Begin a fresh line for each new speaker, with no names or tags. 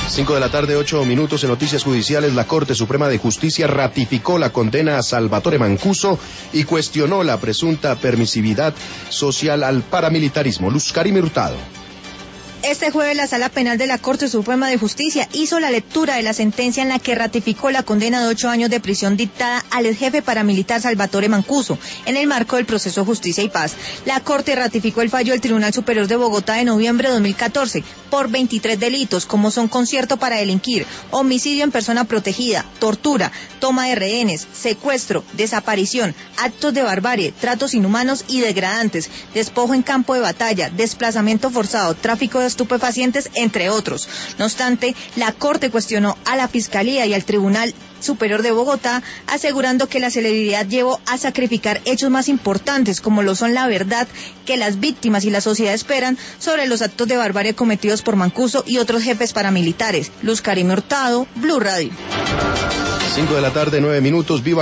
5 de la tarde, 8 minutos. En noticias judiciales, la Corte Suprema de Justicia ratificó la condena a Salvatore Mancuso y cuestionó la presunta permisividad social al paramilitarismo. Luz Karime Hurtado.
Este jueves la Sala Penal de la Corte Suprema de Justicia hizo la lectura de la sentencia en la que ratificó la condena de 8 años de prisión dictada al jefe paramilitar Salvatore Mancuso en el marco del proceso Justicia y Paz. La Corte ratificó el fallo del Tribunal Superior de Bogotá de noviembre de 2014 por 23 delitos, como son concierto para delinquir, homicidio en persona protegida, tortura, toma de rehenes, secuestro, desaparición, actos de barbarie, tratos inhumanos y degradantes, despojo en campo de batalla, desplazamiento forzado, tráfico de estupefacientes, entre otros. No obstante, la Corte cuestionó a la Fiscalía y al Tribunal Superior de Bogotá, asegurando que la celeridad llevó a sacrificar hechos más importantes, como lo son la verdad que las víctimas y la sociedad esperan sobre los actos de barbarie cometidos por Mancuso y otros jefes paramilitares. Luz Karime Hurtado, Blue Radio.
5 de la tarde, 9 minutos. Viva